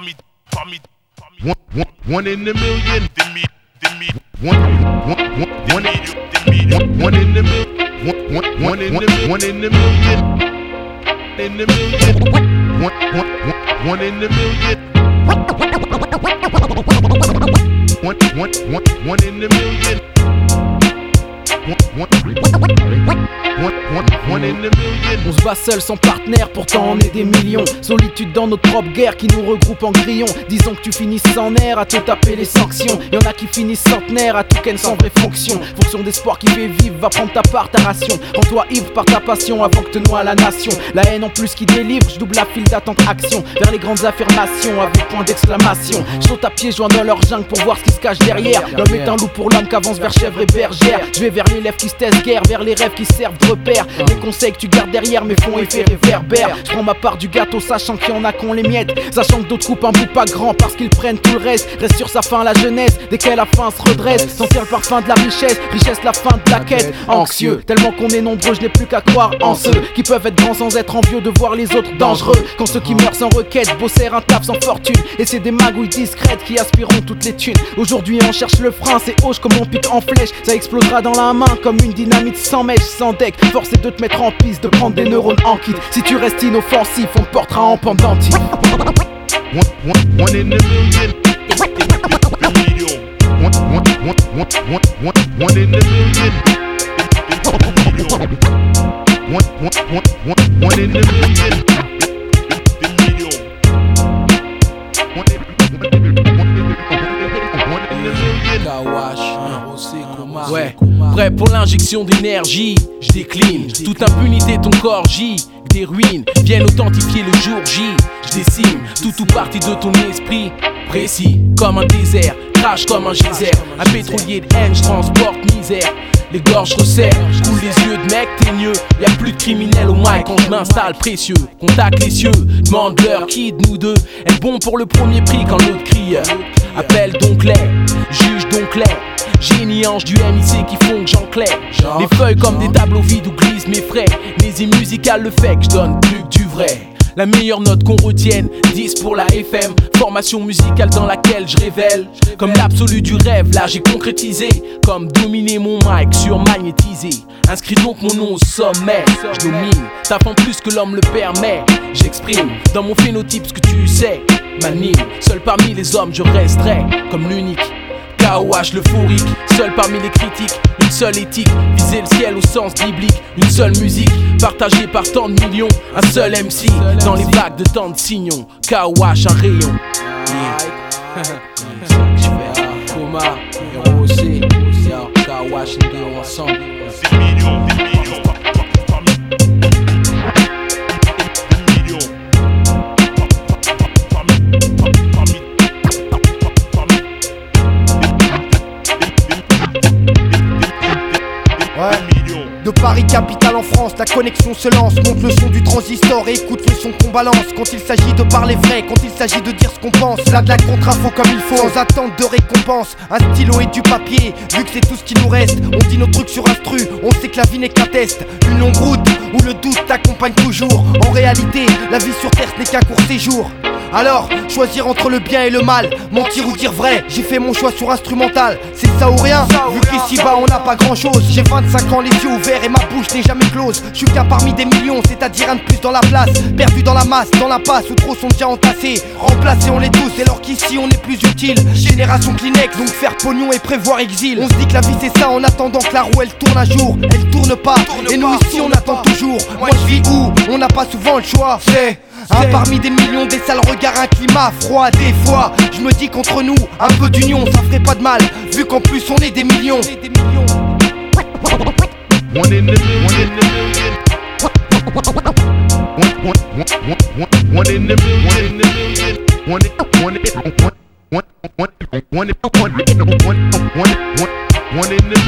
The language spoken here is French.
One in a million. One in the million. One in the million. In the million. One in the million. One in the million. On se bat seul sans partenaire, pourtant on est des millions. Solitude dans notre propre guerre qui nous regroupe en grillons. Disons que tu finisses sans nerfs à te taper les sanctions. Y'en a qui finissent centenaires à tout ken sans vraie fonction. Fonction d'espoir qui fait vivre, va prendre ta part, ta ration. Rends-toi ivre par ta passion avant que te noie la nation. La haine en plus qui délivre, je double la file d'attente action. Vers les grandes affirmations avec point d'exclamation. Je saute à pieds joints dans leur jungle pour voir ce qui se cache derrière. L'homme est un loup pour l'homme qu'avance vers chèvre et bergère. Je vais vers les lèvres qui se taisent guère, vers les rêves qui servent de repère. Les conseils que tu gardes derrière mes font effet réverbère. Je prends ma part du gâteau sachant qu'il y en a qu'on les miettes. Sachant que d'autres coupent un bout pas grand parce qu'ils prennent tout le reste. Reste sur sa fin la jeunesse, dès qu'elle a faim se redresse. Sentir le parfum de la richesse, richesse la fin de la quête. Anxieux, tellement qu'on est nombreux, je n'ai plus qu'à croire en ceux qui peuvent être grands sans être envieux de voir les autres dangereux. Quand ceux qui meurent sans requête bossèrent un taf sans fortune. Et c'est des magouilles discrètes qui aspireront toutes les thunes. Aujourd'hui on cherche le frein, c'est hoche comme on pique en flèche. Ça explosera dans la main comme une dynamite sans mèche, sans deck. Force est de te mettre en piste, de prendre des neurones en kit. Si tu restes inoffensif, on te portera en pendentif. One in the million. One in the million. One in the million. Ouais, prêt pour l'injection d'énergie, je décline, toute impunité ton corps gît. Des ruines viennent authentifier le jour J. Je décime tout ou partie de ton esprit. Précis comme un désert, crache comme un geyser. Un pétrolier de haine, je transporte misère. Les gorges resserrent, je coule les yeux de mec teigneux. Y'a plus de criminels au mic quand je m'installe précieux. Contacte les cieux, demande-leur qui de nous deux est bon pour le premier prix quand l'autre crie. Appelle donc les, juge donc les. Génie ange du MIC qui font que j'enclaire. Les feuilles comme des tableaux vides où glissent mes frais. L'hésie musicale le fait que je donne plus que du vrai. La meilleure note qu'on retienne, 10 pour la FM. Formation musicale dans laquelle je révèle. Comme l'absolu du rêve, là j'ai concrétisé. Comme dominer mon mic sur magnétisé. Inscris donc mon nom au sommet. Je domine, tapant plus que l'homme le permet. J'exprime dans mon phénotype ce que tu sais. M'anime, seul parmi les hommes je resterai comme l'unique. KOH l'euphorique, seul parmi les critiques. Une seule éthique, viser le ciel au sens biblique. Une seule musique, partagée par tant de millions. Un seul MC, dans les vagues de tant de signons. KOH un rayon. Coma, héros aussi. KOH et Léon ensemble. De Paris capitale en France, la connexion se lance. Monte le son du transistor et écoute le son qu'on balance. Quand il s'agit de parler vrai, quand il s'agit de dire ce qu'on pense. Là de la contre-info comme il faut, sans attente de récompense. Un stylo et du papier, vu que c'est tout ce qui nous reste. On dit nos trucs sur instru, on sait que la vie n'est qu'un test. Une longue route où le doute t'accompagne toujours. En réalité, la vie sur terre ce n'est qu'un court séjour. Alors, choisir entre le bien et le mal, mentir ou dire vrai, j'ai fait mon choix sur instrumental. C'est ça ou rien, vu qu'ici-bas on n'a pas grand-chose. J'ai 25 ans, les yeux ouverts et ma bouche n'est jamais close. Je suis qu'un parmi des millions, c'est-à-dire un de plus dans la place. Perdu dans la masse, dans l'impasse, où trop sont déjà entassés. Remplacés on l'est tous, alors qu'ici on est plus utile. Génération Kleenex, donc faire pognon et prévoir exil. On se dit que la vie c'est ça en attendant que la roue elle tourne un jour. Elle tourne pas, et nous ici on attend toujours. Moi je vis où, on n'a pas souvent le choix. C'est un parmi des millions, des sales regards, un climat froid. Des fois, je me dis qu'entre nous, un peu d'union, ça ferait pas de mal. Vu qu'en plus on est des millions. One in the million. One in the million. One in the million. One in the